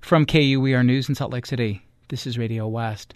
From KUER News in Salt Lake City, this is Radio West.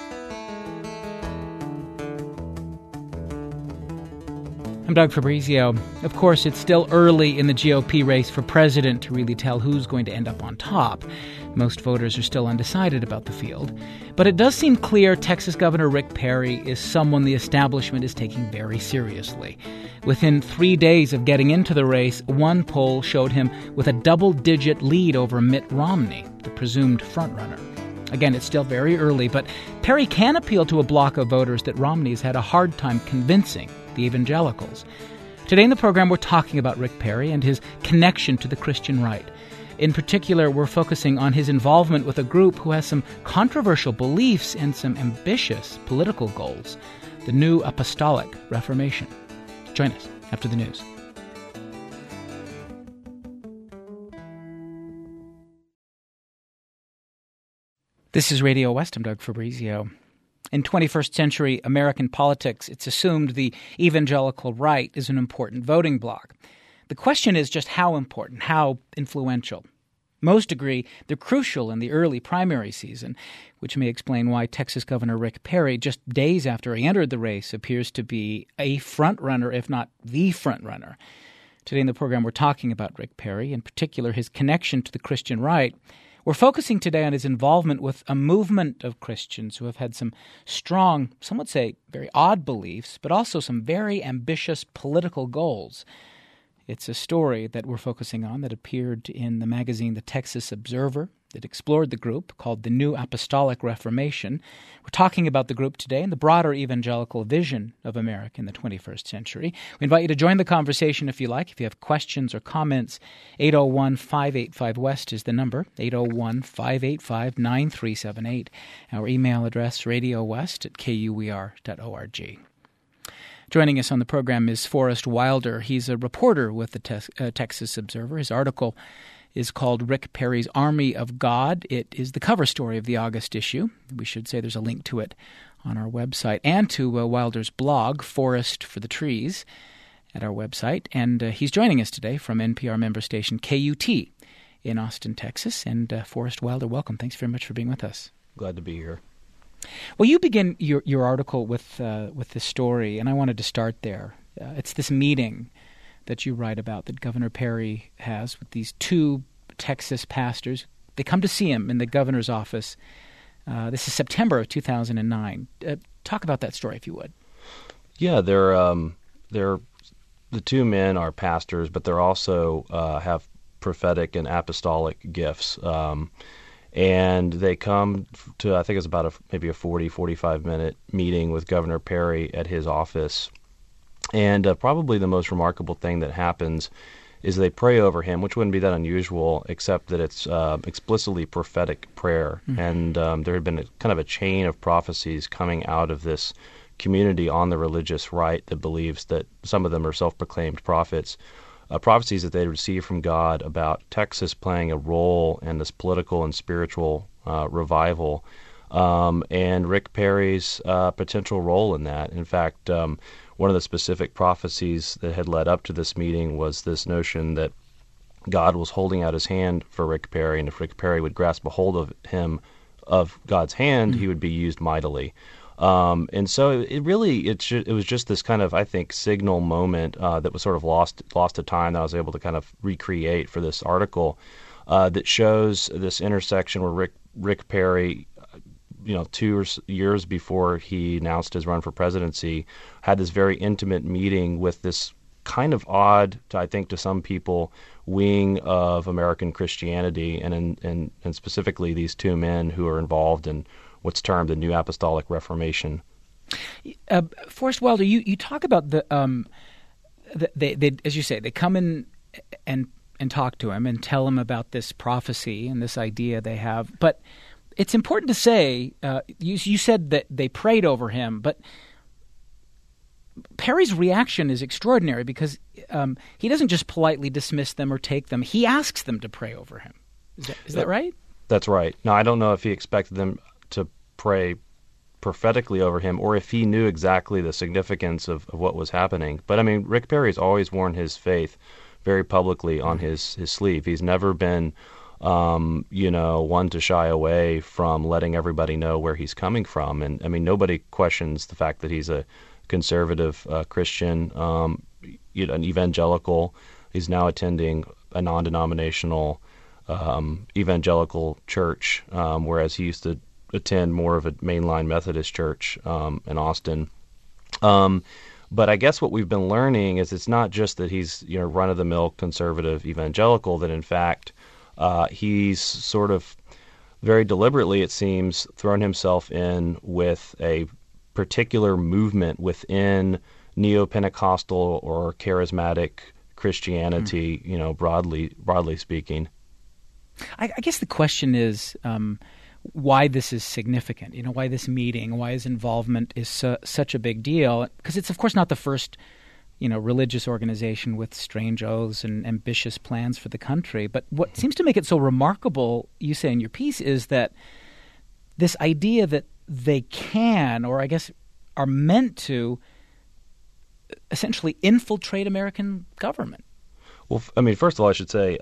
I'm Doug Fabrizio. Of course, it's still early in the GOP race for president to really tell who's going to end up on top. Most voters are still undecided about the field. But it does seem clear Texas Governor Rick Perry is someone the establishment is taking very seriously. Within 3 days of getting into the race, one poll showed him with a double-digit lead over Mitt Romney, the presumed frontrunner. Again, it's still very early, but Perry can appeal to a block of voters that Romney has had a hard time convincing, the evangelicals. Today in the program, we're talking about Rick Perry and his connection to the Christian right. In particular, we're focusing on his involvement with a group who has some controversial beliefs and some ambitious political goals, the New Apostolic Reformation. Join us after the news. This is Radio West. I'm Doug Fabrizio. In 21st century American politics, it's assumed the evangelical right is an important voting bloc. The question is just how important, how influential. Most agree they're crucial in the early primary season, which may explain why Texas Governor Rick Perry, just days after he entered the race, appears to be a front-runner, if not the front-runner. Today in the program, we're talking about Rick Perry, in particular his connection to the Christian right. We're focusing today on his involvement with a movement of Christians who have had some strong, some would say very odd beliefs, but also some very ambitious political goals. It's a story that we're focusing on that appeared in the magazine The Texas Observer. It explored the group called the New Apostolic Reformation. We're talking about the group today and the broader evangelical vision of America in the 21st century. We invite you to join the conversation if you like. If you have questions or comments, 801-585-WEST is the number, 801-585-9378. Our email address, radiowest@kuer.org. Joining us on the program is Forrest Wilder. He's a reporter with the Texas Observer. His article is called Rick Perry's Army of God. It is the cover story of the August issue. We should say there's a link to it on our website and to Wilder's blog, Forest for the Trees, at our website. And he's joining us today from NPR member station KUT in Austin, Texas. And Forrest Wilder, welcome. Thanks very much for being with us. Glad to be here. Well, you begin your article with this story, and I wanted to start there. It's this meeting that you write about that Governor Perry has with these two Texas pastors. They come to see him in the governor's office. This is September of 2009. Talk about that story, if you would. Yeah, they're the two men are pastors, but they're also have prophetic and apostolic gifts. And they come to, I think it's about maybe a 40, 45-minute meeting with Governor Perry at his office. And probably the most remarkable thing that happens is they pray over him, which wouldn't be that unusual, except that it's explicitly prophetic prayer. Mm-hmm. And there had been kind of a chain of prophecies coming out of this community on the religious right that believes that some of them are self-proclaimed prophets, prophecies that they received from God about Texas playing a role in this political and spiritual revival, and Rick Perry's potential role in that. In fact, one of the specific prophecies that had led up to this meeting was this notion that God was holding out his hand for Rick Perry, and if Rick Perry would grasp a hold of him, of God's hand, he would be used mightily. And so it was just this kind of, I think, signal moment that was sort of lost to time that I was able to kind of recreate for this article that shows this intersection where Rick Perry, 2 years before he announced his run for presidency, had this very intimate meeting with this kind of odd, I think, to some people, wing of American Christianity, and specifically these two men who are involved in what's termed the New Apostolic Reformation. Forrest Wilder, you talk about they as you say, they come in and talk to him and tell him about this prophecy and this idea they have. But it's important to say, you said that they prayed over him, but Perry's reaction is extraordinary because he doesn't just politely dismiss them or take them. He asks them to pray over him. Is that right? That's right. Now, I don't know if he expected them to pray prophetically over him or if he knew exactly the significance of what was happening. But, I mean, Rick Perry's always worn his faith very publicly on his sleeve. He's never been one to shy away from letting everybody know where he's coming from. And I mean, nobody questions the fact that he's a conservative Christian, an evangelical. He's now attending a non-denominational evangelical church, whereas he used to attend more of a mainline Methodist church in Austin. But I guess what we've been learning is it's not just that he's run-of-the-mill conservative evangelical, that in fact he's sort of very deliberately, it seems, thrown himself in with a particular movement within neo-Pentecostal or charismatic Christianity, broadly speaking. I guess the question is why this is significant, why this meeting, why his involvement is such a big deal, because it's, of course, not the first religious organization with strange oaths and ambitious plans for the country. But what seems to make it so remarkable, you say in your piece, is that this idea that they can, or I guess are meant to, essentially infiltrate American government. Well, I mean, first of all, I should say,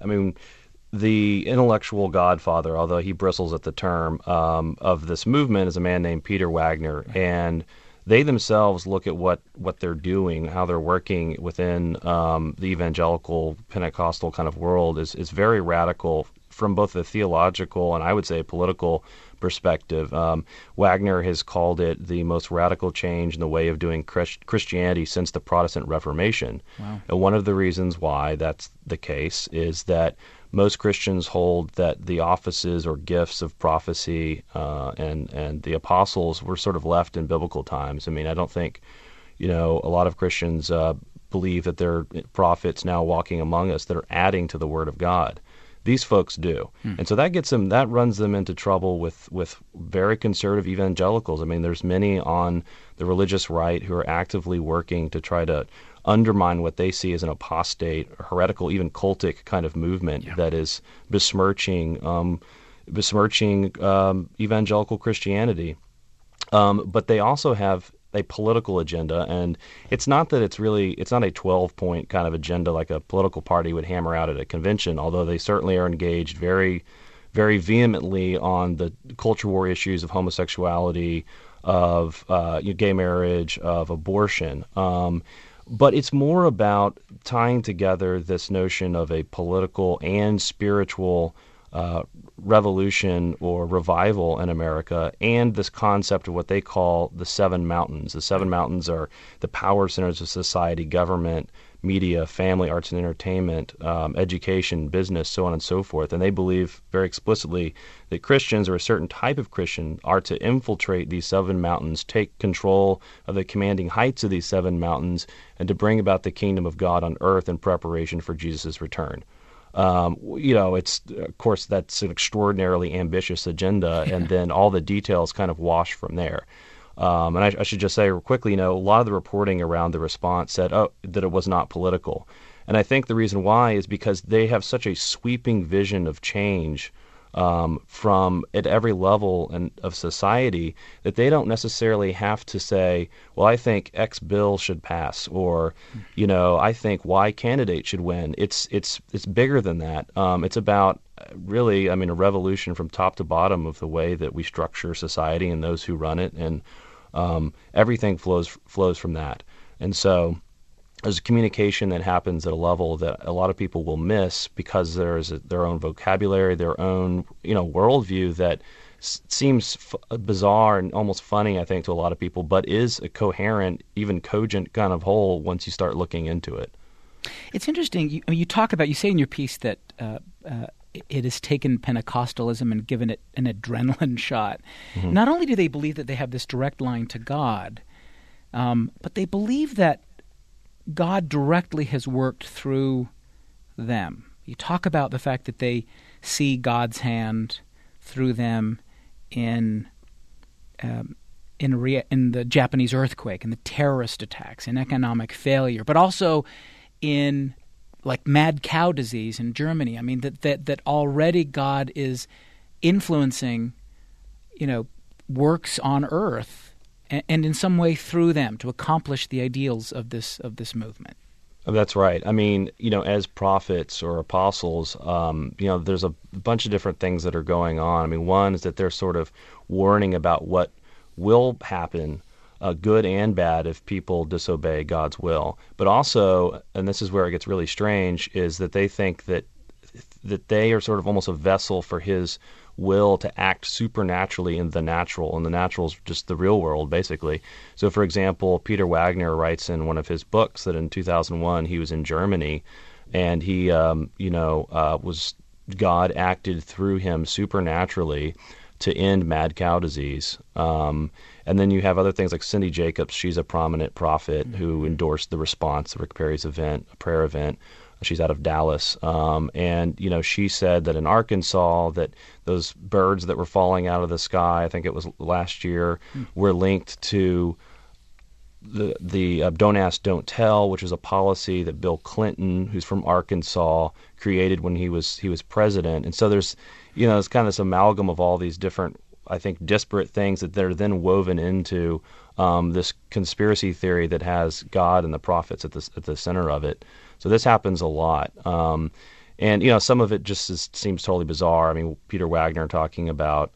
the intellectual godfather, although he bristles at the term, of this movement is a man named Peter Wagner. Right. And they themselves look at what they're doing, how they're working within the evangelical Pentecostal kind of world is very radical from both a theological and I would say political perspective. Wagner has called it the most radical change in the way of doing Christianity since the Protestant Reformation. Wow. And one of the reasons why that's the case is that most Christians hold that the offices or gifts of prophecy and the apostles were sort of left in biblical times. I mean, I don't think, a lot of Christians believe that there are prophets now walking among us that are adding to the Word of God. These folks do. And so that runs them into trouble with very conservative evangelicals. I mean, there's many on the religious right who are actively working to try to undermine what they see as an apostate, heretical, even cultic kind of movement that is besmirching evangelical Christianity. But they also have a political agenda, and it's not that it's not a 12-point kind of agenda like a political party would hammer out at a convention, although they certainly are engaged very, very vehemently on the culture war issues of homosexuality, of gay marriage, of abortion. But it's more about tying together this notion of a political and spiritual revolution or revival in America and this concept of what they call the Seven Mountains. The Seven Mountains are the power centers of society: government, media, family, arts and entertainment, education, business, so on and so forth. And they believe very explicitly that Christians, or a certain type of Christian, are to infiltrate these seven mountains, take control of the commanding heights of these seven mountains, and to bring about the kingdom of God on earth in preparation for Jesus' return. It's, of course, that's an extraordinarily ambitious agenda, and then all the details kind of wash from there. And I should just say quickly, a lot of the reporting around the response said that it was not political. And I think the reason why is because they have such a sweeping vision of change from at every level of society that they don't necessarily have to say, well, I think X bill should pass, or, I think Y candidate should win. It's bigger than that. It's about really, a revolution from top to bottom of the way that we structure society and those who run it, and everything flows from that. And so there's a communication that happens at a level that a lot of people will miss because there's their own vocabulary, their own worldview that seems bizarre and almost funny, I think, to a lot of people, but is a coherent, even cogent kind of whole once you start looking into it. It's interesting. You say in your piece that it has taken Pentecostalism and given it an adrenaline shot. Mm-hmm. Not only do they believe that they have this direct line to God, but they believe that God directly has worked through them. You talk about the fact that they see God's hand through them in the Japanese earthquake, in the terrorist attacks, in economic failure, but also in like mad cow disease in Germany. That already God is influencing, works on earth, and in some way through them to accomplish the ideals of this movement. That's right. I mean, as prophets or apostles, there's a bunch of different things that are going on. I mean, one is that they're sort of warning about what will happen, good and bad, if people disobey God's will. But also, and this is where it gets really strange, is that they think that they are sort of almost a vessel for His will to act supernaturally in the natural, and the natural is just the real world, basically. So, for example, Peter Wagner writes in one of his books that in 2001 he was in Germany, and he, was God acted through him supernaturally to end mad cow disease. And then you have other things like Cindy Jacobs. She's a prominent prophet who endorsed the response to Rick Perry's event, a prayer event. She's out of Dallas. And she said that in Arkansas that those birds that were falling out of the sky, I think it was last year, were linked to the Don't Ask, Don't Tell, which is a policy that Bill Clinton, who's from Arkansas, created when he was president. And so there's it's kind of this amalgam of all these different, I think, disparate things that they're then woven into this conspiracy theory that has God and the prophets at the center of it. So this happens a lot. And some of it just seems totally bizarre. I mean, Peter Wagner talking about,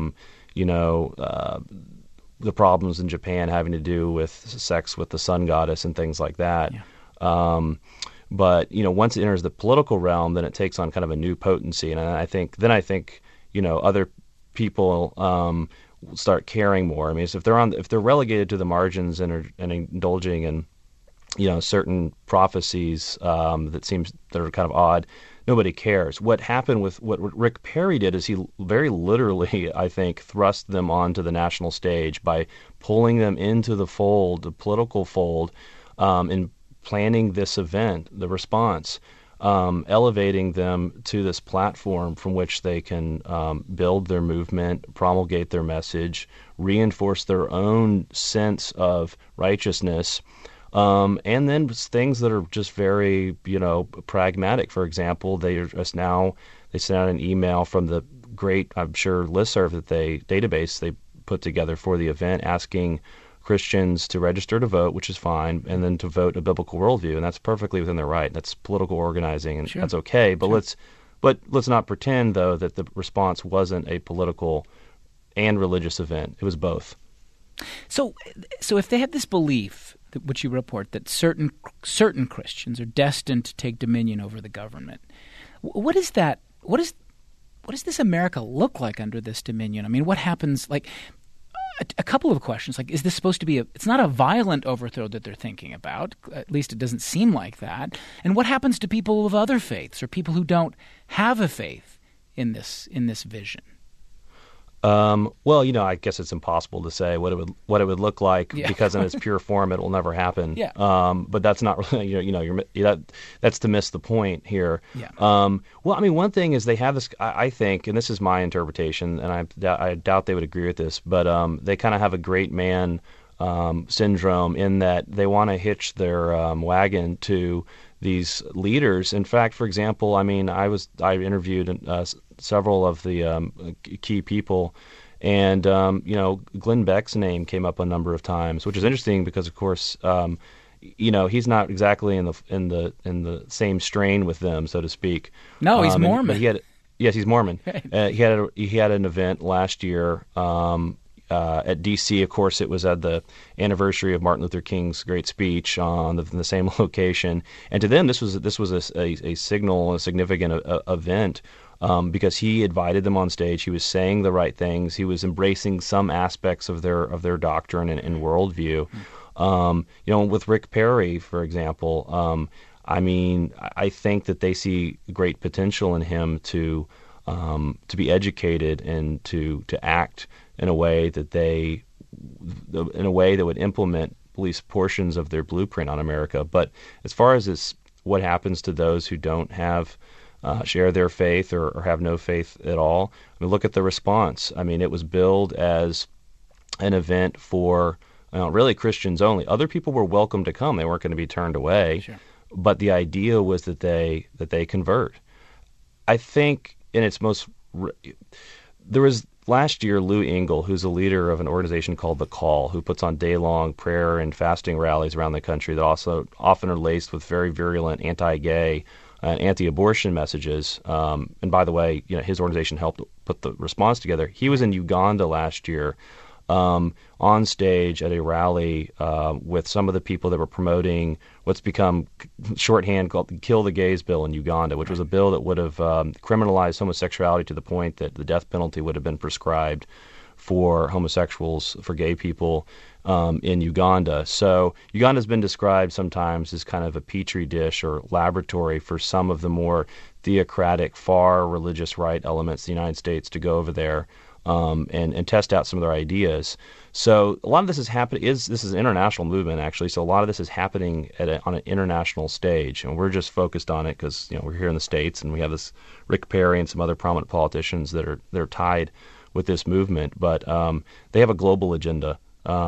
the problems in Japan having to do with sex with the sun goddess and things like that. Yeah. But once it enters the political realm, then it takes on kind of a new potency. And I think other people start caring more. I mean, so if they're relegated to the margins and indulging in certain prophecies that are kind of odd, nobody cares. What happened with what Rick Perry did is he very literally, I think, thrust them onto the national stage by pulling them into the fold, the political fold, and planning this event, the response, elevating them to this platform from which they can build their movement, promulgate their message, reinforce their own sense of righteousness. And then things that are just very, pragmatic. For example, they sent out an email from the great, I'm sure, listserv database they put together for the event, asking Christians to register to vote, which is fine, and then to vote a biblical worldview, and that's perfectly within their right. That's political organizing, and that's okay. But let's not pretend, though, that the response wasn't a political and religious event. It was both. So if they have this belief, which you report, that certain Christians are destined to take dominion over the government, what is that? What does this America look like under this dominion? I mean, what happens? Like a couple of questions. Like, is this supposed to be it's not a violent overthrow that they're thinking about? At least it doesn't seem like that. And what happens to people of other faiths or people who don't have a faith in this vision? Well, I guess it's impossible to say what it would look like because in its pure form it will never happen. Yeah. But that's not really that's to miss the point here. Yeah. Well, I mean, one thing is they have this. I think, and this is my interpretation, and I doubt they would agree with this, but they kind of have a great man syndrome in that they want to hitch their wagon to these leaders. In fact, for example, I mean, I interviewed several of the key people, and Glenn Beck's name came up a number of times, which is interesting because, of course, he's not exactly in the same strain with them, so to speak. No, he's Mormon. He's Mormon. He had an event last year. At D.C., of course, it was at the anniversary of Martin Luther King's great speech on the same location, and to them, this was a signal, a significant event because he invited them on stage. He was saying the right things. He was embracing some aspects of their doctrine and worldview. With Rick Perry, for example, I mean, I think that they see great potential in him to be educated and to act in a way that would implement at least portions of their blueprint on America. But as far as what happens to those who don't have share their faith or have no faith at all, I mean, look at the response. I mean, it was billed as an event for really Christians only. Other people were welcome to come; they weren't going to be turned away. Sure. But the idea was that they convert. I think in its most there was last year, Lou Engle, who's a leader of an organization called The Call, who puts on day-long prayer and fasting rallies around the country that also often are laced with very virulent anti-gay and anti-abortion messages. And by the way, his organization helped put the response together. He was in Uganda last year on stage at a rally with some of the people that were promoting what's become shorthand called the Kill the Gays bill in Uganda, which was a bill that would have criminalized homosexuality to the point that the death penalty would have been prescribed for homosexuals, for gay people in Uganda. So Uganda's been described sometimes as kind of a petri dish or laboratory for some of the more theocratic, far religious right elements of the United States to go over there and test out some of their ideas. So a lot of this is happening. This is an international movement, actually. So a lot of this is happening on an international stage, and we're just focused on it because we're here in the States, and we have this Rick Perry and some other prominent politicians that are tied with this movement. But they have a global agenda.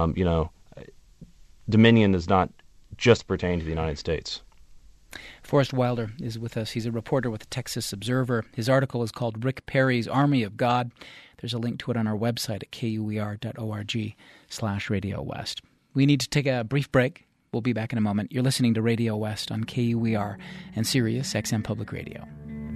Dominion does not just pertain to the United States. Forrest Wilder is with us. He's a reporter with the Texas Observer. His article is called Rick Perry's Army of God. There's a link to it on our website at kuer.org/Radio West. We need to take a brief break. We'll be back in a moment. You're listening to Radio West on KUER and Sirius XM Public Radio.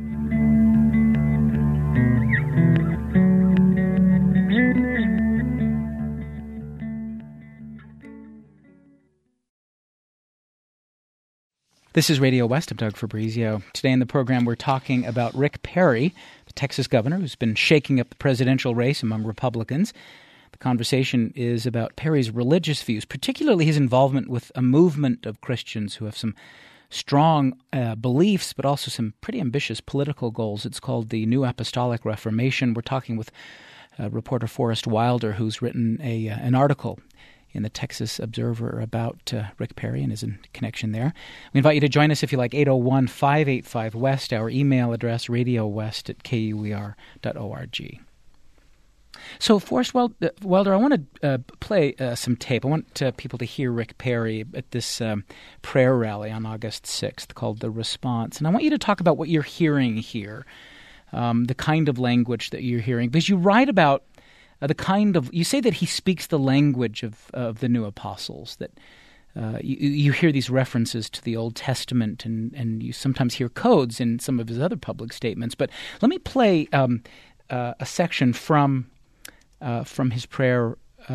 This is Radio West. I'm Doug Fabrizio. Today in the program, we're talking about Rick Perry, the Texas governor who's been shaking up the presidential race among Republicans. The conversation is about Perry's religious views, particularly his involvement with a movement of Christians who have some strong beliefs, but also some pretty ambitious political goals. It's called the New Apostolic Reformation. We're talking with reporter Forrest Wilder, who's written an article in the Texas Observer about Rick Perry and his connection there. We invite you to join us if you like, 801-585-WEST, our email address, radiowest@kuer.org. So, Forrest Wilder, I want to play some tape. I want people to hear Rick Perry at this prayer rally on August 6th called The Response. And I want you to talk about what you're hearing here, the kind of language that you're hearing, because you write about you say that he speaks the language of the new apostles, that you hear these references to the Old Testament, and you sometimes hear codes in some of his other public statements. But let me play a section from his prayer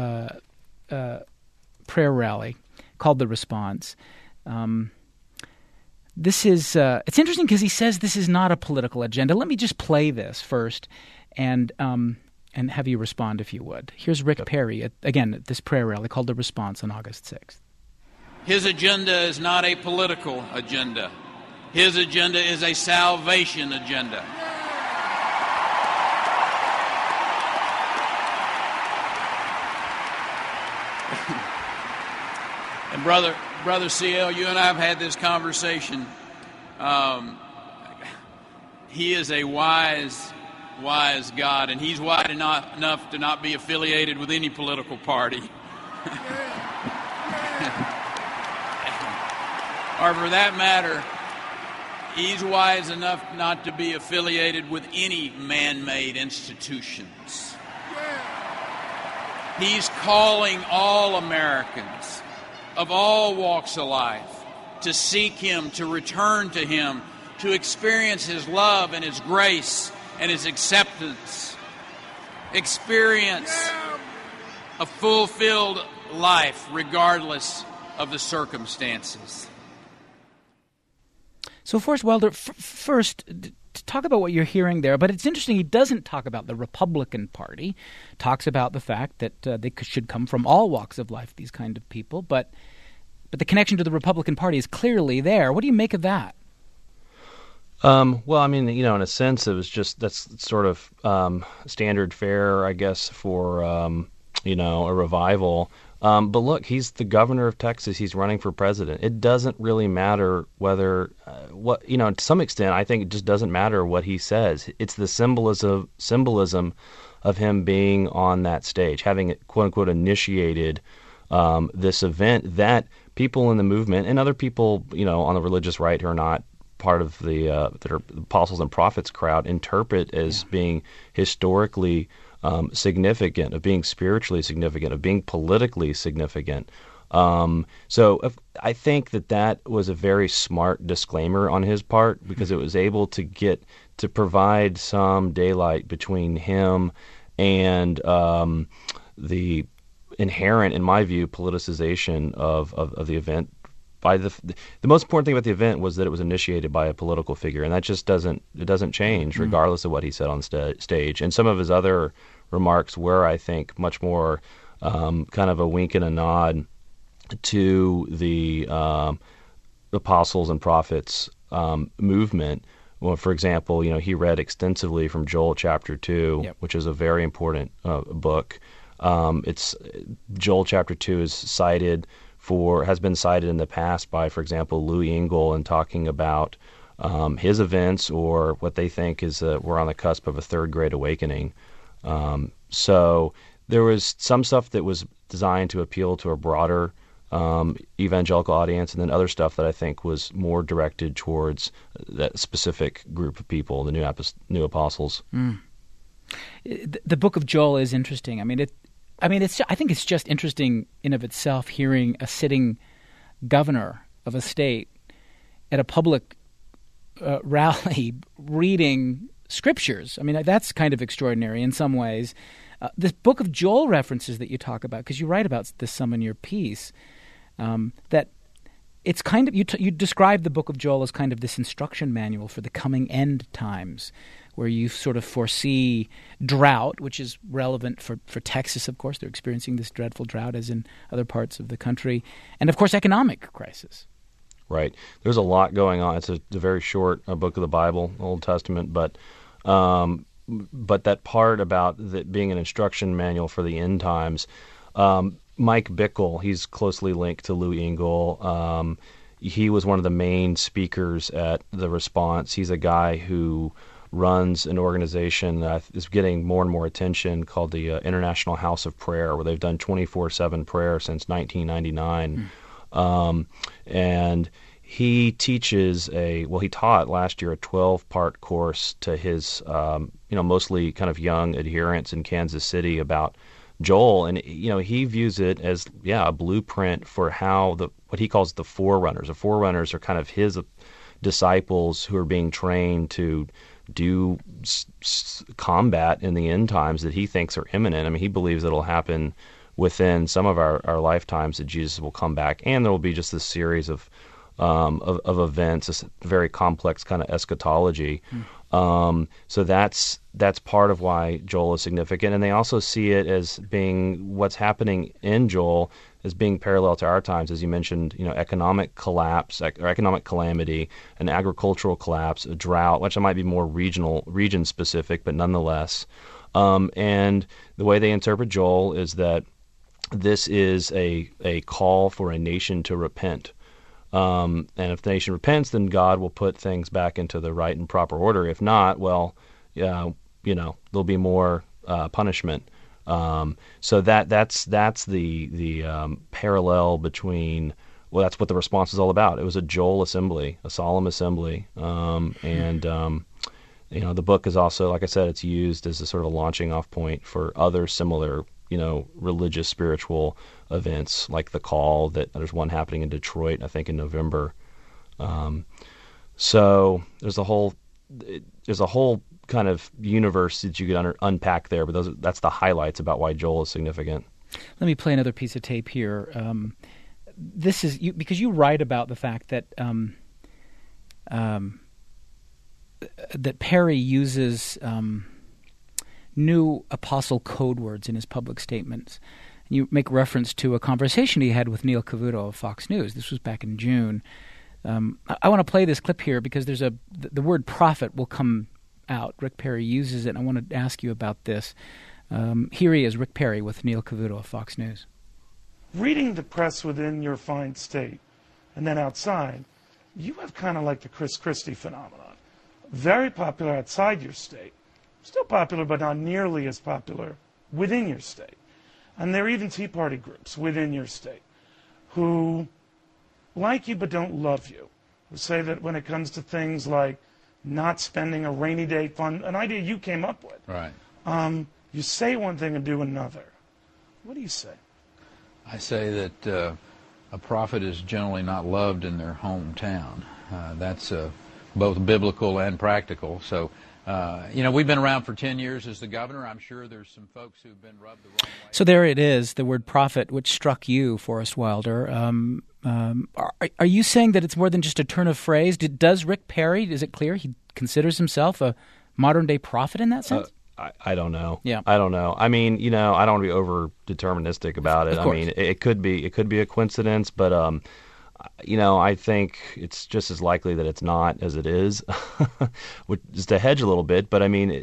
rally called The Response. This is it's interesting because he says this is not a political agenda. Let me just play this first, and have you respond if you would. Here's Rick Perry, at this prayer rally called The Response on August 6th. His agenda is not a political agenda. His agenda is a salvation agenda. And Brother CL, you and I have had this conversation. He is a wise God, and he's wise enough to not be affiliated with any political party. Or for that matter, he's wise enough not to be affiliated with any man-made institutions. He's calling all Americans of all walks of life to seek him, to return to him, to experience his love and his grace and his acceptance, experience a fulfilled life regardless of the circumstances. So, Forrest Wilder, first, talk about what you're hearing there. But it's interesting, he doesn't talk about the Republican Party, talks about the fact that they should come from all walks of life, these kind of people. But the connection to the Republican Party is clearly there. What do you make of that? Well, I mean, in a sense, that's sort of standard fare, I guess, for, a revival. But look, he's the governor of Texas. He's running for president. It doesn't really matter whether, to some extent, I think it just doesn't matter what he says. It's the symbolism of him being on that stage, having, quote unquote, initiated this event that people in the movement and other people, on the religious right who are not part of the that are apostles and prophets crowd interpret as being historically significant, of being spiritually significant, of being politically significant. I think that was a very smart disclaimer on his part, because it was able to provide some daylight between him and the inherent, in my view, politicization of the event. By the most important thing about the event was that it was initiated by a political figure, and that just doesn't change regardless of what he said on stage. And some of his other remarks were, I think, much more kind of a wink and a nod to the apostles and prophets movement. Well, for example, he read extensively from Joel chapter 2, Yep. which is a very important book. It's Joel chapter 2 has been cited in the past by, for example, Louis Engle, in talking about his events, or what they think is we're on the cusp of a third great awakening. So there was some stuff that was designed to appeal to a broader evangelical audience, and then other stuff that I think was more directed towards that specific group of people, the new apostles. The book of Joel is interesting. I think it's just interesting in of itself, hearing a sitting governor of a state at a public rally reading scriptures. That's kind of extraordinary in some ways. This book of Joel references that you talk about, because you write about this some in your piece, that it's kind of, you describe the book of Joel as kind of this instruction manual for the coming end times, where you sort of foresee drought, which is relevant for Texas, of course. They're experiencing this dreadful drought, as in other parts of the country. And, of course, economic crisis. Right. There's a lot going on. It's a very short book of the Bible, Old Testament, but that part about that being an instruction manual for the end times, Mike Bickle, he's closely linked to Louis Engle. He was one of the main speakers at the response. He's a guy who runs an organization that is getting more and more attention, called the International House of Prayer, where they've done 24/7 prayer since 1999. And he teaches he taught last year a 12-part course to his, mostly kind of young adherents in Kansas City about Joel. And, he views it as, a blueprint for how what he calls the forerunners. The forerunners are kind of his disciples who are being trained to do combat in the end times that he thinks are imminent. He believes it'll happen within some of our lifetimes, that Jesus will come back, and there will be just this series of events, this very complex kind of eschatology. So that's part of why Joel is significant, and they also see it as being what's happening in Joel as being parallel to our times, as you mentioned. Economic collapse or economic calamity, an agricultural collapse, a drought, which might be more region specific, but nonetheless. And the way they interpret Joel is that this is a call for a nation to repent. And if the nation repents, then God will put things back into the right and proper order. If not, there'll be more punishment. So that's the parallel between. Well, that's what the response is all about. It was a Joel assembly, a solemn assembly, and the book is also, like I said, it's used as a sort of a launching off point for other similar, religious, spiritual events, like the Call. That there's one happening in Detroit, I think, in November. So there's a whole kind of universe that you could unpack there, but that's the highlights about why Joel is significant. Let me play another piece of tape here. This is because you write about the fact that that Perry uses new apostle code words in his public statements. And you make reference to a conversation he had with Neil Cavuto of Fox News. This was back in June. I want to play this clip here because there's the word prophet will come out. Rick Perry uses it, and I want to ask you about this. Here he is, Rick Perry, with Neil Cavuto of Fox News. Reading the press within your fine state and then outside, you have kind of like the Chris Christie phenomenon. Very popular outside your state. Still popular, but not nearly as popular within your state. And there are even Tea Party groups within your state who like you but don't love you, who say that when it comes to things like not spending a rainy day fund, an idea you came up with, right, You say one thing and do another. What do you say? I say that a prophet is generally not loved in their hometown. That's both biblical and practical. So, we've been around for 10 years as the governor. I'm sure there's some folks who've been rubbed the wrong way. So there it is, the word prophet, which struck you, Forrest Wilder. Are you saying that it's more than just a turn of phrase? Does Rick Perry, is it clear he considers himself a modern-day prophet in that sense? I don't know. Yeah. I don't know. I mean, I don't want to be over deterministic about it. I mean, it could be a coincidence, but I think it's just as likely that it's not as it is, just to hedge a little bit. But I mean,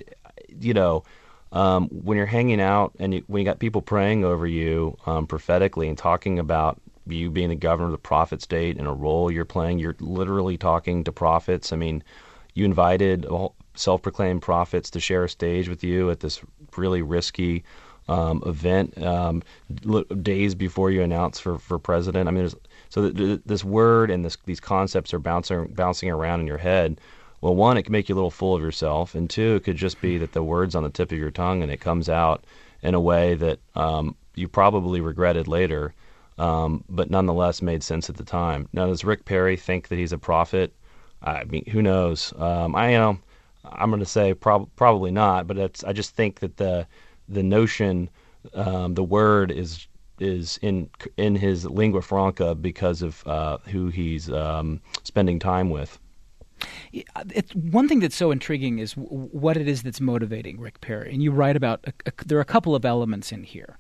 when you're hanging out and when you got people praying over you prophetically and talking about you being the governor of the prophet state and a role you're playing, you're literally talking to prophets. I mean, you invited self-proclaimed prophets to share a stage with you at this really risky event days before you announce for president. I mean, this word and these concepts are bouncing around in your head. Well, one, it can make you a little full of yourself, and two, it could just be that the word's on the tip of your tongue and it comes out in a way that you probably regretted later, but nonetheless made sense at the time. Now, does Rick Perry think that he's a prophet? I mean, who knows? I'm going to say probably not, but I just think that the notion, the word is in his lingua franca because of who he's spending time with. One thing that's so intriguing is what it is that's motivating Rick Perry, and you write about there are a couple of elements in here.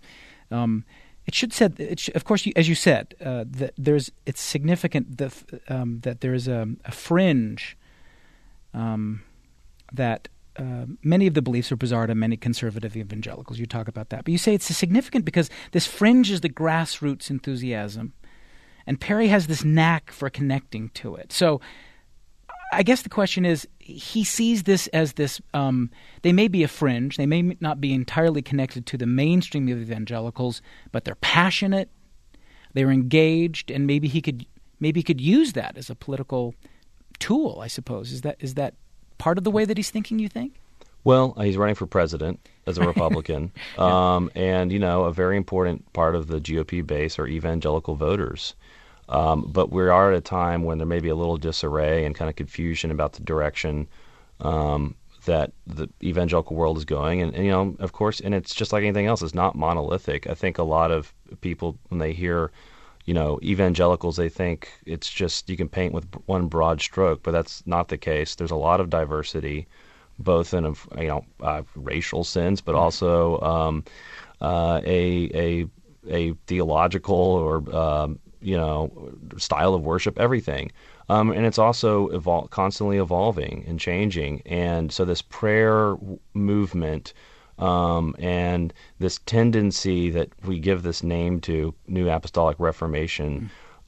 Of course, as you said, that it's significant that there is a fringe that many of the beliefs are bizarre to many conservative evangelicals. You talk about that. But you say it's significant because this fringe is the grassroots enthusiasm, and Perry has this knack for connecting to it. So I guess the question is, he sees this as this, they may be a fringe, they may not be entirely connected to the mainstream of evangelicals, but they're passionate, they're engaged, and maybe he could use that as a political tool, I suppose. Is that part of the way that he's thinking, you think? Well, he's running for president as a Republican, and a very important part of the GOP base are evangelical voters. But we are at a time when there may be a little disarray and kind of confusion about the direction that the evangelical world is going. And of course, and it's just like anything else, it's not monolithic. I think a lot of people, when they hear, evangelicals, they think it's just you can paint with one broad stroke, but that's not the case. There's a lot of diversity, both in racial sense, but also a theological or style of worship, everything. And it's also constantly evolving and changing. And so this prayer movement and this tendency that we give this name to, New Apostolic Reformation,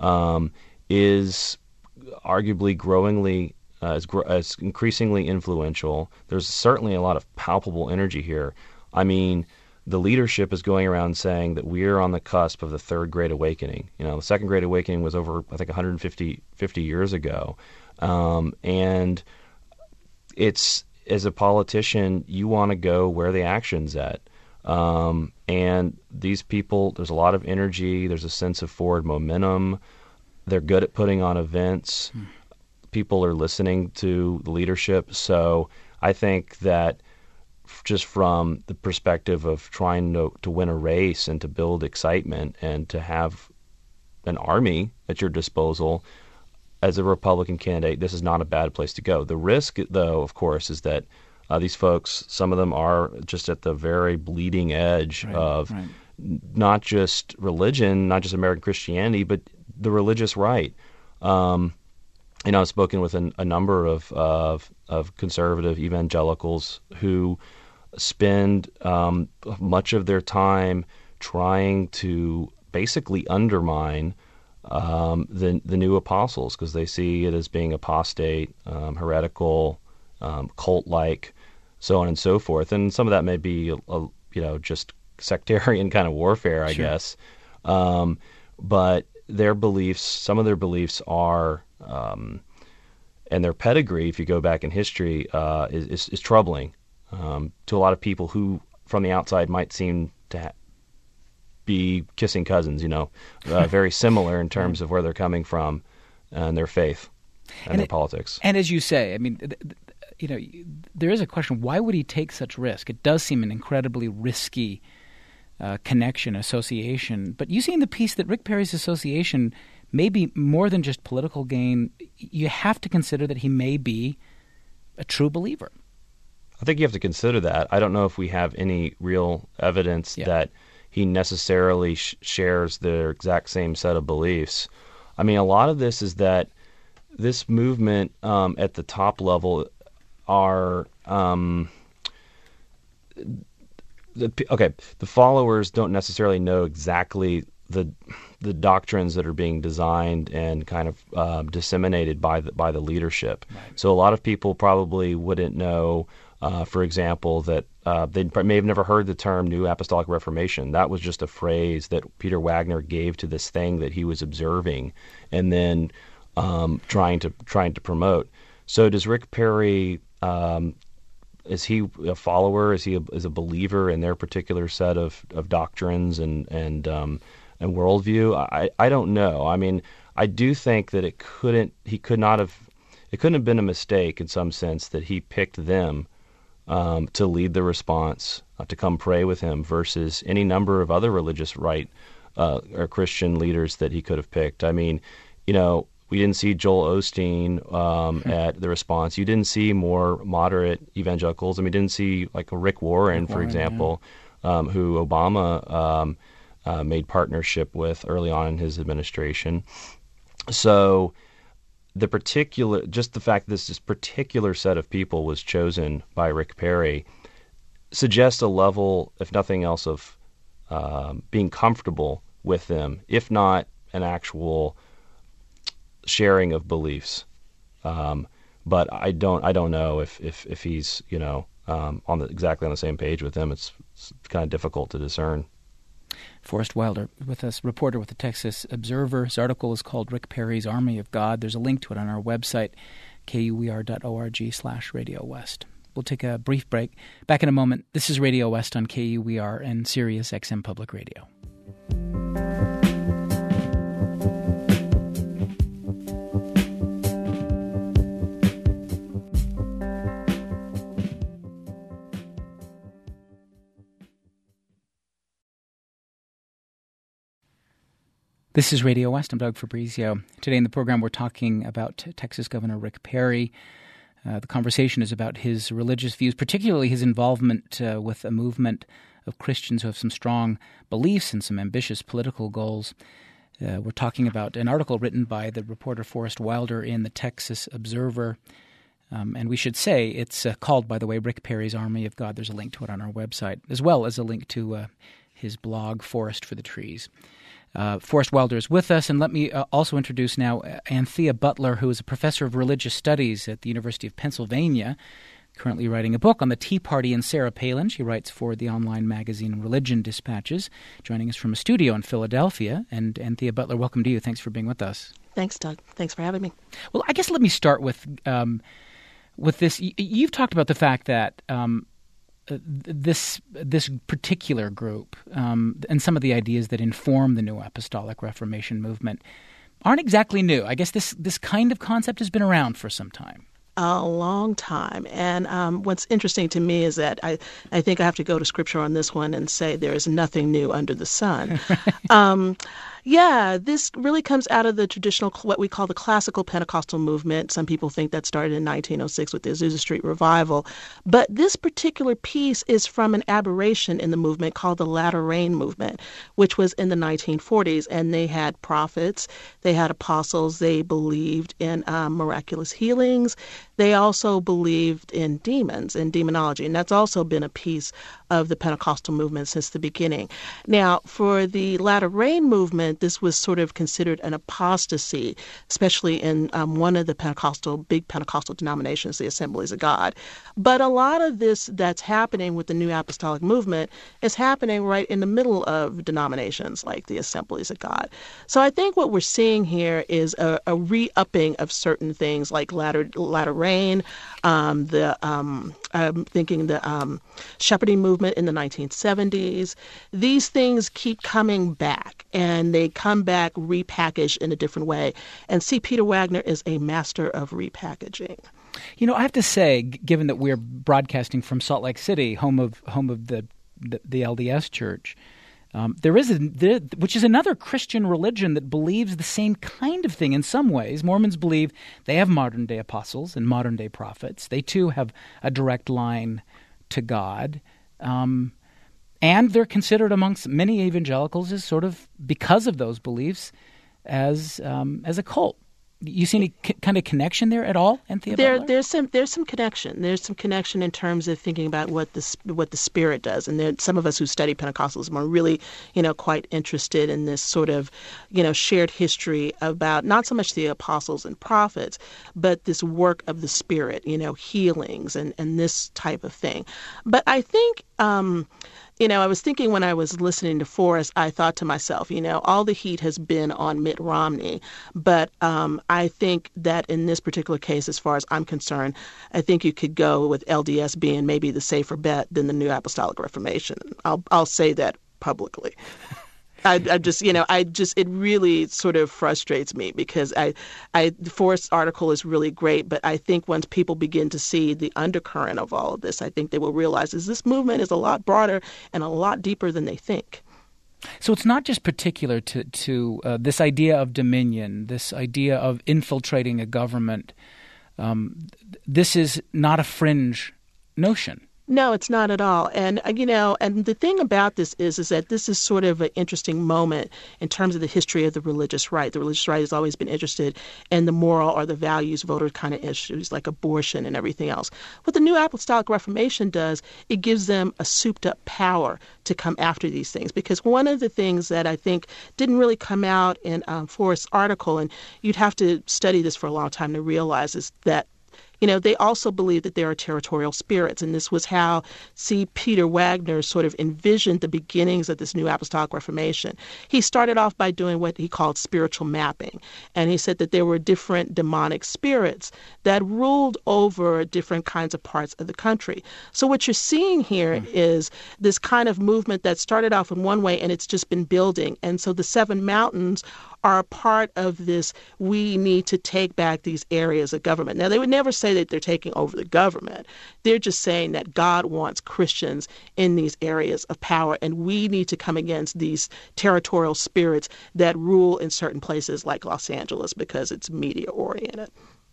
is arguably growingly, is increasingly influential. There's certainly a lot of palpable energy here. I mean, the leadership is going around saying that we're on the cusp of the Third Great Awakening. The Second Great Awakening was over, I think, 150 years ago. And it's, as a politician, you want to go where the action's at. And these people, there's a lot of energy. There's a sense of forward momentum. They're good at putting on events. People are listening to the leadership. So I think that just from the perspective of trying to win a race and to build excitement and to have an army at your disposal as a Republican candidate, this is not a bad place to go. The risk, though, of course, is that these folks, some of them are just at the very bleeding edge of not just religion, not just American Christianity, but the religious right. I've spoken with a number of conservative evangelicals who spend much of their time trying to basically undermine the new apostles because they see it as being apostate, heretical, cult-like, so on and so forth. And some of that may be, just sectarian kind of warfare, I guess. But their beliefs, some of their beliefs are, and their pedigree, if you go back in history, is troubling to a lot of people who from the outside might seem to be kissing cousins, very similar in terms of where they're coming from and their faith and their politics. And as you say, I mean, there is a question, why would he take such risk? It does seem an incredibly risky connection, association. But you see in the piece that Rick Perry's association may be more than just political gain. You have to consider that he may be a true believer. I think you have to consider that. I don't know if we have any real evidence that he necessarily shares their exact same set of beliefs. I mean, a lot of this is that this movement at the top level are the followers don't necessarily know exactly the doctrines that are being designed and kind of disseminated by the leadership. Right. So a lot of people probably wouldn't know, for example, that they may have never heard the term New Apostolic Reformation. That was just a phrase that Peter Wagner gave to this thing that he was observing and then trying to promote. So does Rick Perry? Is he a follower? Is he a believer in their particular set of doctrines and worldview? I don't know. I mean, I do think that it couldn't have been a mistake in some sense that he picked them to lead the response, to come pray with him, versus any number of other religious right or Christian leaders that he could have picked. I mean, we didn't see Joel Osteen at the response. You didn't see more moderate evangelicals. I mean, you didn't see like a Rick Warren, for example, who Obama made partnership with early on in his administration. So the fact that this particular set of people was chosen by Rick Perry suggests a level, if nothing else, of being comfortable with them, if not an actual sharing of beliefs. But I don't know if he's exactly on the same page with them. It's kind of difficult to discern. Forrest Wilder with us, reporter with the Texas Observer. His article is called Rick Perry's Army of God. There's a link to it on our website, kuer.org/Radio West. We'll take a brief break. Back in a moment. This is Radio West on KUER and Sirius XM Public Radio. This is Radio West. I'm Doug Fabrizio. Today in the program, we're talking about Texas Governor Rick Perry. The conversation is about his religious views, particularly his involvement with a movement of Christians who have some strong beliefs and some ambitious political goals. We're talking about an article written by the reporter Forrest Wilder in the Texas Observer. And we should say it's called, by the way, Rick Perry's Army of God. There's a link to it on our website, as well as a link to his blog, Forest for the Trees. Forrest Wilder is with us, and let me also introduce now Anthea Butler, who is a professor of religious studies at the University of Pennsylvania, currently writing a book on the Tea Party and Sarah Palin. She writes for the online magazine Religion Dispatches, joining us from a studio in Philadelphia. And Anthea Butler, welcome to you. Thanks for being with us. Thanks, Doug. Thanks for having me. Well, I guess let me start with this. You've talked about the fact that this particular group and some of the ideas that inform the New Apostolic Reformation movement aren't exactly new. I guess this kind of concept has been around for some time. A long time. And what's interesting to me is that I think I have to go to Scripture on this one and say there is nothing new under the sun. Yeah, this really comes out of the traditional, what we call the classical Pentecostal movement. Some people think that started in 1906 with the Azusa Street Revival. But this particular piece is from an aberration in the movement called the Latter Rain movement, which was in the 1940s. And they had prophets, they had apostles, they believed in miraculous healings. They also believed in demons and demonology. And that's also been a piece of the Pentecostal movement since the beginning. Now, for the Latter Rain movement, this was sort of considered an apostasy, especially in one of the big Pentecostal denominations, the Assemblies of God. But a lot of this that's happening with the New Apostolic movement is happening right in the middle of denominations like the Assemblies of God. So I think what we're seeing here is a re-upping of certain things like Latter Rain, I'm thinking the shepherding movement, movement in the 1970s. These things keep coming back, and they come back repackaged in a different way. And C. Peter Wagner is a master of repackaging. You know, I have to say, given that we're broadcasting from Salt Lake City, home of the LDS Church, which is another Christian religion that believes the same kind of thing in some ways. Mormons believe they have modern-day apostles and modern-day prophets. They, too, have a direct line to God. And they're considered amongst many evangelicals as sort of, because of those beliefs, as a cult. You see any kind of connection there at all, Anthea Butler? There's some connection. There's some connection in terms of thinking about what the Spirit does. And some of us who study Pentecostalism are really, quite interested in this sort of, shared history about not so much the apostles and prophets, but this work of the Spirit, healings and this type of thing. But I think I was thinking when I was listening to Forrest, I thought to myself, all the heat has been on Mitt Romney. But I think that in this particular case, as far as I'm concerned, I think you could go with LDS being maybe the safer bet than the New Apostolic Reformation. I'll say that publicly. It really sort of frustrates me because Forrest's article is really great, but I think once people begin to see the undercurrent of all of this, I think they will realize this movement is a lot broader and a lot deeper than they think. So it's not just particular to this idea of dominion, this idea of infiltrating a government. This is not a fringe notion. No, it's not at all. And, and the thing about this is that this is sort of an interesting moment in terms of the history of the religious right. The religious right has always been interested in the moral or the values voter kind of issues like abortion and everything else. What the New Apostolic Reformation does, it gives them a souped-up power to come after these things. Because one of the things that I think didn't really come out in Forrest's article, and you'd have to study this for a long time to realize, is that they also believe that there are territorial spirits, and this was how C. Peter Wagner sort of envisioned the beginnings of this New Apostolic Reformation. He started off by doing what he called spiritual mapping, and he said that there were different demonic spirits that ruled over different kinds of parts of the country. So what you're seeing here is this kind of movement that started off in one way, and it's just been building. And so the Seven Mountains are a part of this, we need to take back these areas of government. Now, they would never say that they're taking over the government. They're just saying that God wants Christians in these areas of power, and we need to come against these territorial spirits that rule in certain places like Los Angeles because it's media-oriented.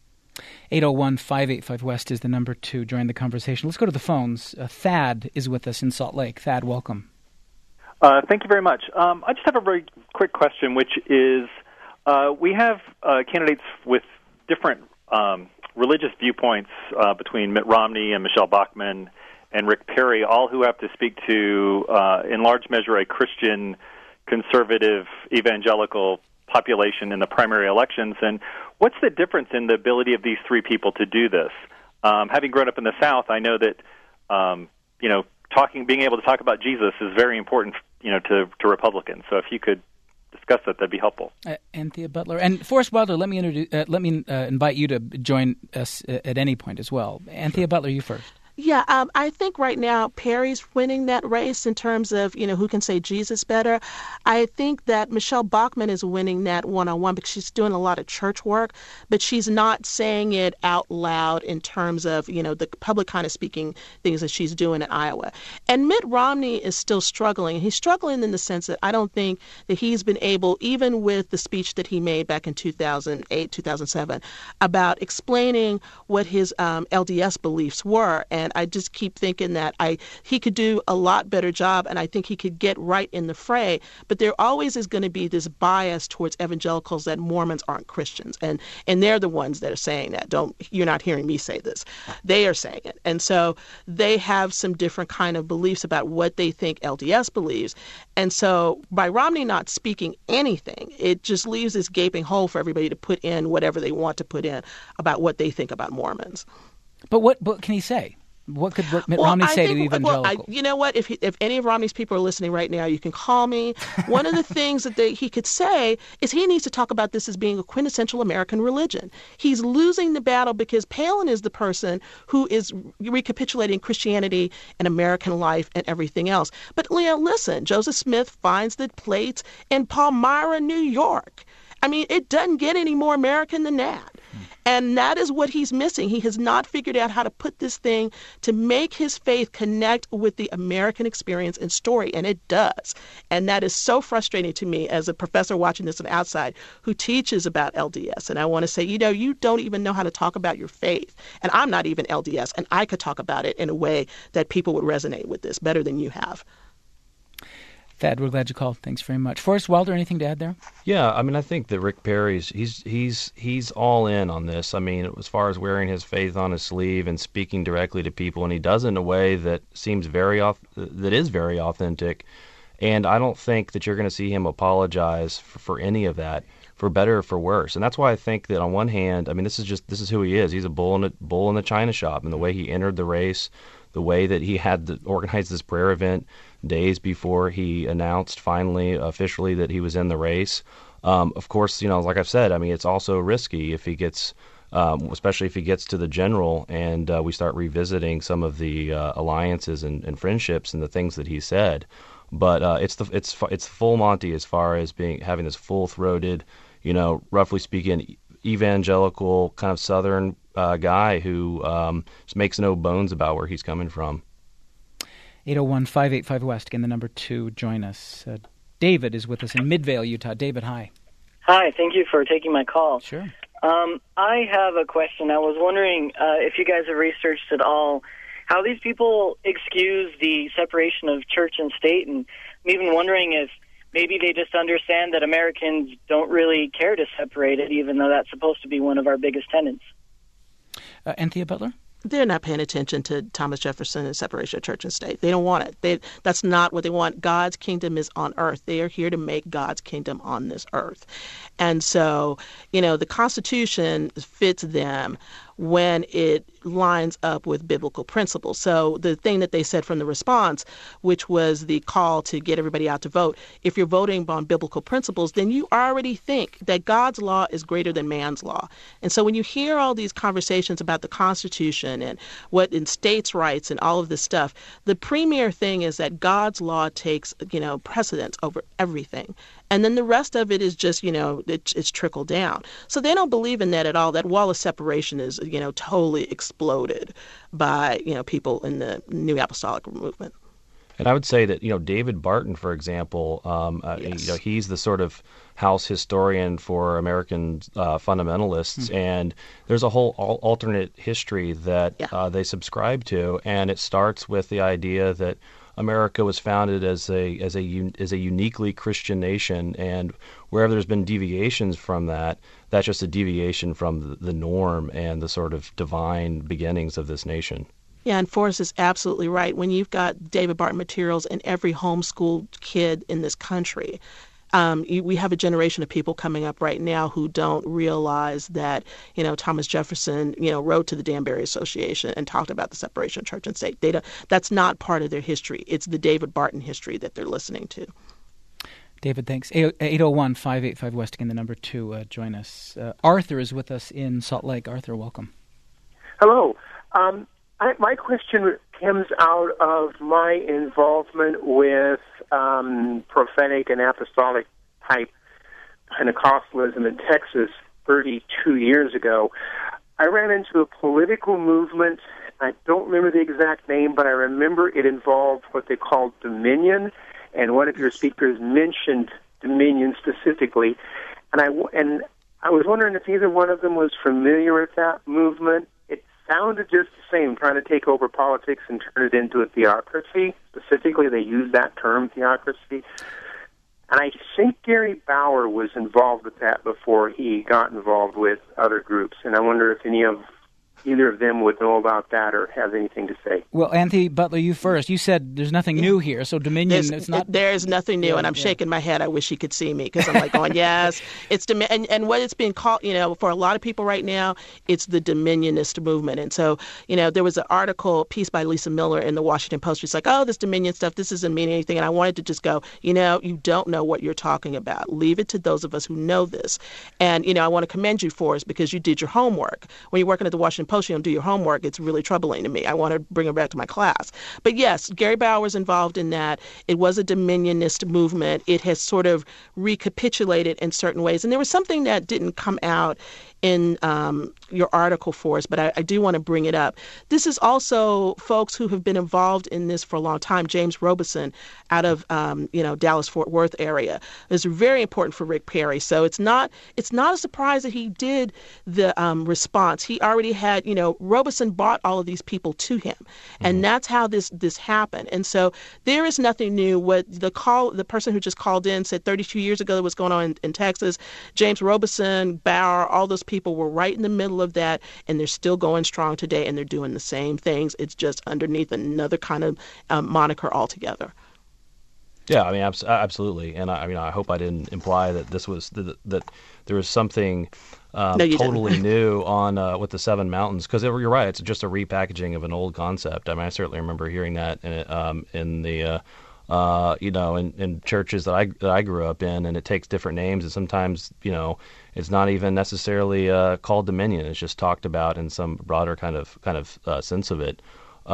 801-585-WEST is the number to join the conversation. Let's go to the phones. Thad is with us in Salt Lake. Thad, welcome. Thank you very much. I just have a very quick question, which is we have candidates with different religious viewpoints between Mitt Romney and Michelle Bachmann and Rick Perry, all who have to speak to, in large measure, a Christian, conservative, evangelical population in the primary elections. And what's the difference in the ability of these three people to do this? Having grown up in the South, I know that, being able to talk about Jesus is very important, to Republicans. So if you could discuss that, that'd be helpful. Anthea Butler and Forrest Wilder. Let me invite you to join us at any point as well. Anthea Butler, you first. Yeah, I think right now Perry's winning that race in terms of, who can say Jesus better. I think that Michelle Bachmann is winning that one-on-one because she's doing a lot of church work, but she's not saying it out loud in terms of, the public kind of speaking things that she's doing in Iowa. And Mitt Romney is still struggling. He's struggling in the sense that I don't think that he's been able, even with the speech that he made back in 2008, 2007, about explaining what his LDS beliefs were. And I just keep thinking that he could do a lot better job, and I think he could get right in the fray. But there always is going to be this bias towards evangelicals that Mormons aren't Christians, and they're the ones that are saying that. You're not hearing me say this. They are saying it. And so they have some different kind of beliefs about what they think LDS believes. And so by Romney not speaking anything, it just leaves this gaping hole for everybody to put in whatever they want to put in about what they think about Mormons. But what can he say? What could Mitt Romney say to evangelicals? You know what? If any of Romney's people are listening right now, you can call me. One of the things that he could say is he needs to talk about this as being a quintessential American religion. He's losing the battle because Palin is the person who is recapitulating Christianity and American life and everything else. But, listen, Joseph Smith finds the plates in Palmyra, New York. I mean, it doesn't get any more American than that. And that is what he's missing. He has not figured out how to put this thing to make his faith connect with the American experience and story, and it does. And that is so frustrating to me as a professor watching this from outside who teaches about LDS. And I want to say, you don't even know how to talk about your faith. And I'm not even LDS, and I could talk about it in a way that people would resonate with this better than you have. Thad, we're glad you called. Thanks very much. Forrest Welder, anything to add there? Yeah, I mean, I think that Rick Perry's he's all in on this. I mean, as far as wearing his faith on his sleeve and speaking directly to people, and he does it in a way that seems very authentic. And I don't think that you're going to see him apologize for any of that, for better or for worse. And that's why I think that on one hand, I mean, this is who he is. He's a bull in the china shop, and the way he entered the race, the way that he had to organize this prayer event days before he announced finally officially that he was in the race. Of course, like I've said, I mean, it's also risky if he gets, especially if he gets to the general and we start revisiting some of the alliances and friendships and the things that he said. But it's full Monty as far as having this full-throated, roughly speaking, evangelical kind of Southern guy who just makes no bones about where he's coming from. 801-585-WEST, again, the number 2, join us. David is with us in Midvale, Utah. David, hi. Hi, thank you for taking my call. Sure. I have a question. I was wondering if you guys have researched at all how these people excuse the separation of church and state, and I'm even wondering if maybe they just understand that Americans don't really care to separate it, even though that's supposed to be one of our biggest tenets. Anthea Butler? They're not paying attention to Thomas Jefferson and separation of church and state. They don't want it. That's not what they want. God's kingdom is on earth. They are here to make God's kingdom on this earth. And so, the Constitution fits them when it lines up with biblical principles. So the thing that they said from the response, which was the call to get everybody out to vote, if you're voting on biblical principles, then you already think that God's law is greater than man's law. And so when you hear all these conversations about the Constitution and what in states' rights and all of this stuff, the premier thing is that God's law takes, precedence over everything. And then the rest of it is just, it's trickled down. So they don't believe in that at all. That wall of separation is, totally exploded by, people in the New Apostolic movement. And I would say that, David Barton, for example, Yes. He's the sort of house historian for American fundamentalists, Mm-hmm. and there's a whole alternate history that they subscribe to, and it starts with the idea that America was founded as a uniquely Christian nation, and wherever there's been deviations from that, that's just a deviation from the norm and the sort of divine beginnings of this nation. Yeah, and Forrest is absolutely right. When you've got David Barton materials in every homeschooled kid in this country, we have a generation of people coming up right now who don't realize that, Thomas Jefferson, wrote to the Danbury Association and talked about the separation of church and state. That's not part of their history. It's the David Barton history that they're listening to. David, thanks. 801-585-WEST, again, the number 2, join us. Arthur is with us in Salt Lake. Arthur, welcome. Hello. My question comes out of my involvement with prophetic and apostolic type Pentecostalism in Texas 32 years ago. I ran into a political movement. I don't remember the exact name, but I remember it involved what they called Dominion, and one of your speakers mentioned Dominion specifically. And I was wondering if either one of them was familiar with that movement. It sounded just the same, trying to take over politics and turn it into a theocracy. Specifically, they used that term, theocracy. And I think Gary Bauer was involved with that before he got involved with other groups. And I wonder if any of either of them would know about that or have anything to say. Well, Anthony Butler, you first. You said there's nothing new here, so Dominion, There's nothing new, and I'm shaking my head. I wish he could see me because I'm like going, yes, it's and what it's being called, for a lot of people right now, it's the Dominionist movement. And so, there was an piece by Lisa Miller in the Washington Post. She's like, oh, this Dominion stuff, this doesn't mean anything. And I wanted to just go, you don't know what you're talking about. Leave it to those of us who know this. And, I want to commend you for it because you did your homework. When you're working at the Washington Post, you don't do your homework. It's really troubling to me. I want to bring it back to my class. But yes, Gary Bauer was involved in that. It was a Dominionist movement. It has sort of recapitulated in certain ways. And there was something that didn't come out in your article for us, but I do want to bring it up. This is also folks who have been involved in this for a long time. James Robeson out of Dallas-Fort Worth area is very important for Rick Perry. So it's not a surprise that he did the response. He already had, Robeson brought all of these people to him, and that's how this happened. And so there is nothing new. What the person who just called in said 32 years ago that was going on in Texas. James Robeson, Bauer, all those people were right in the middle of that, and they're still going strong today, and they're doing the same things. It's just underneath another kind of moniker altogether. Yeah, I mean, absolutely. And I hope I didn't imply that this was that there was something totally new on with the Seven Mountains, because you're right. It's just a repackaging of an old concept. I mean, I certainly remember hearing that in the in churches that I grew up in, and it takes different names, and sometimes it's not even necessarily called Dominion. It's just talked about in some broader kind of sense of it.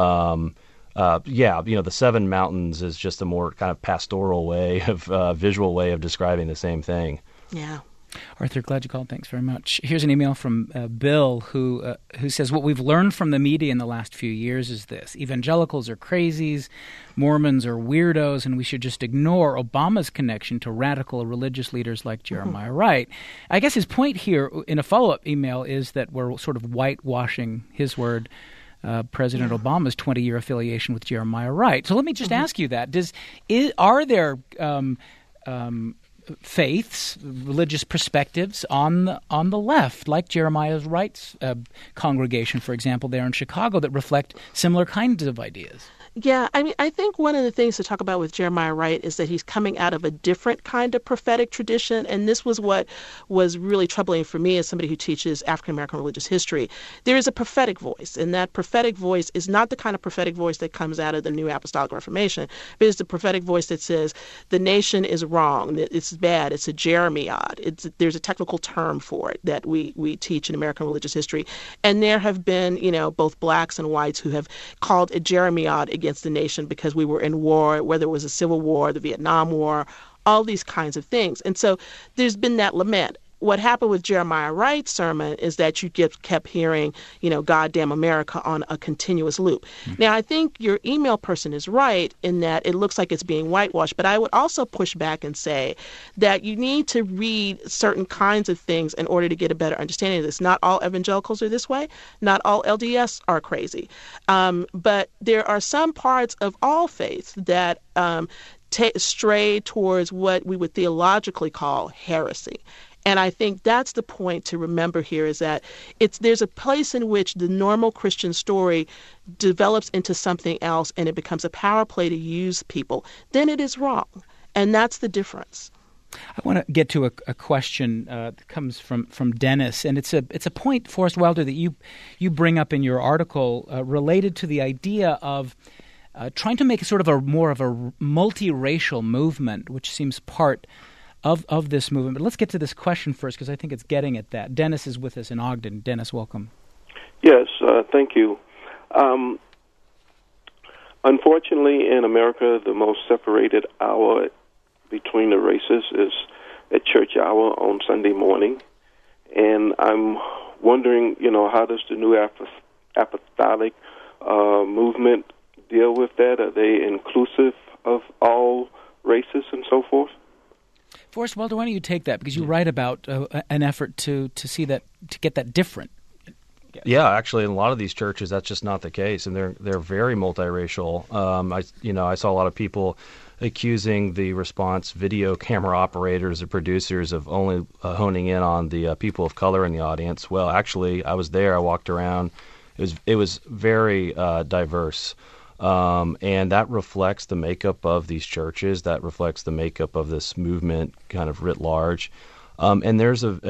The Seven Mountains is just a more kind of pastoral way of visual way of describing the same thing. Yeah. Arthur, glad you called. Thanks very much. Here's an email from Bill who says, what we've learned from the media in the last few years is this: evangelicals are crazies, Mormons are weirdos, and we should just ignore Obama's connection to radical religious leaders like Jeremiah Wright. I guess his point here in a follow-up email is that we're sort of whitewashing, his word, President Obama's 20-year affiliation with Jeremiah Wright. So let me just ask you that. Are there faiths, religious perspectives on the left, like Jeremiah Wright's congregation, for example, there in Chicago, that reflect similar kinds of ideas? Yeah, I mean, I think one of the things to talk about with Jeremiah Wright is that he's coming out of a different kind of prophetic tradition, and this was what was really troubling for me as somebody who teaches African-American religious history. There is a prophetic voice, and that prophetic voice is not the kind of prophetic voice that comes out of the New Apostolic Reformation, but it's the prophetic voice that says the nation is wrong, it's bad, it's a Jeremiad. There's a technical term for it that we teach in American religious history, and there have been, both blacks and whites who have called a Jeremiad against the nation because we were in war, whether it was a civil war, the Vietnam War, all these kinds of things. And so there's been that lament. What happened with Jeremiah Wright's sermon is that you kept hearing, goddamn America on a continuous loop. Now, I think your email person is right in that it looks like it's being whitewashed, but I would also push back and say that you need to read certain kinds of things in order to get a better understanding of this. Not all evangelicals are this way. Not all LDS are crazy. But there are some parts of all faiths that stray towards what we would theologically call heresy. And I think that's the point to remember here, is that there's a place in which the normal Christian story develops into something else and it becomes a power play to use people. Then it is wrong. And that's the difference. I want to get to a question that comes from Dennis, and it's a point, Forrest Welder, that you bring up in your article related to the idea of trying to make sort of more of a multiracial movement, which seems part of this movement. But let's get to this question first, because I think it's getting at that. Dennis is with us in Ogden. Dennis, welcome. Yes, thank you. Unfortunately, in America, the most separated hour between the races is at church hour on Sunday morning. And I'm wondering, how does the New Apostolic movement deal with that? Are they inclusive of all races and so forth? Forrest Welder, why don't you take that? Because you write about an effort to see that, to get that different. Yeah, actually, in a lot of these churches, that's just not the case, and they're very multiracial. I saw a lot of people accusing the response video camera operators or producers of only honing in on the people of color in the audience. Well, actually, I was there. I walked around It was very diverse. And that reflects the makeup of these churches. That reflects the makeup of this movement, kind of writ large. And there's a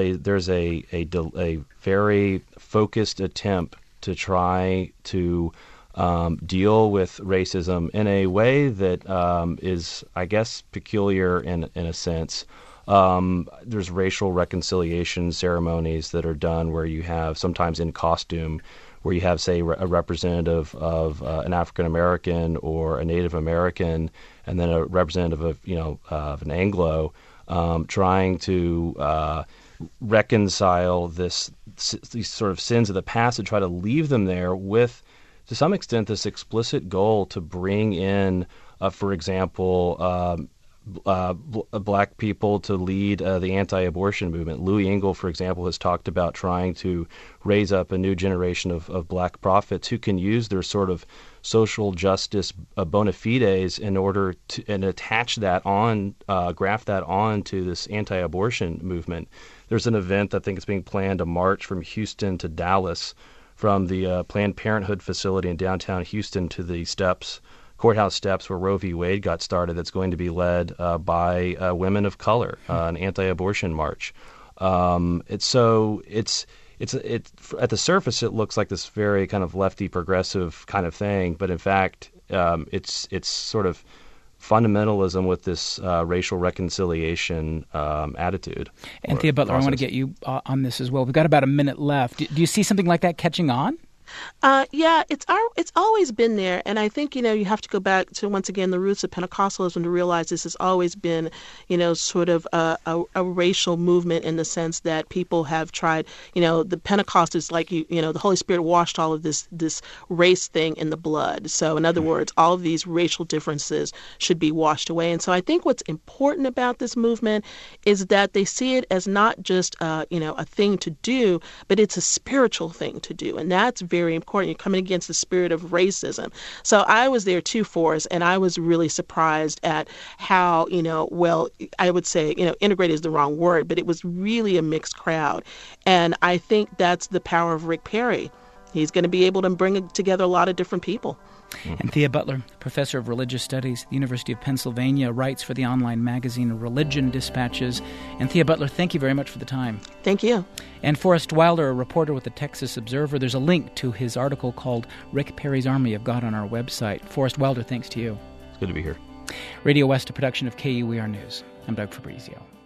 very focused attempt to try to deal with racism in a way that is, I guess, peculiar in a sense. There's racial reconciliation ceremonies that are done where you have, sometimes in costume, where you have, say, a representative of an African American or a Native American, and then a representative of of an Anglo, trying to reconcile these sort of sins of the past and try to leave them there with, to some extent, this explicit goal to bring in, for example, black people to lead the anti-abortion movement. Louis Engle, for example, has talked about trying to raise up a new generation of black prophets who can use their sort of social justice bona fides in order to and attach that on, graft that on to this anti-abortion movement. There's an event I think is being planned, a march from Houston to Dallas, from the Planned Parenthood facility in downtown Houston to the courthouse steps where Roe v. Wade got started, that's going to be led by women of color, an anti-abortion march. It's at the surface it looks like this very kind of lefty progressive kind of thing, but in fact it's sort of fundamentalism with this racial reconciliation attitude. Anthea Butler, I want to get you on this as well. We've got about a minute left. Do you see something like that catching on? Yeah, it's always been there, and I think you have to go back to, once again, the roots of Pentecostalism to realize this has always been sort of a racial movement, in the sense that people have tried. The Pentecost is like the Holy Spirit washed all of this race thing in the blood. So in other words, all of these racial differences should be washed away. And so I think what's important about this movement is that they see it as not just a thing to do, but it's a spiritual thing to do, and that's very important. You're coming against the spirit of racism. So I was there too, Forrest, and I was really surprised at how, I would say, integrated is the wrong word, but it was really a mixed crowd. And I think that's the power of Rick Perry. He's going to be able to bring together a lot of different people. Anthea Butler, professor of religious studies at the University of Pennsylvania, writes for the online magazine Religion Dispatches. Anthea Butler, thank you very much for the time. Thank you. And Forrest Wilder, a reporter with the Texas Observer. There's a link to his article called Rick Perry's Army of God on our website. Forrest Wilder, thanks to you. It's good to be here. Radio West, a production of KUER News. I'm Doug Fabrizio.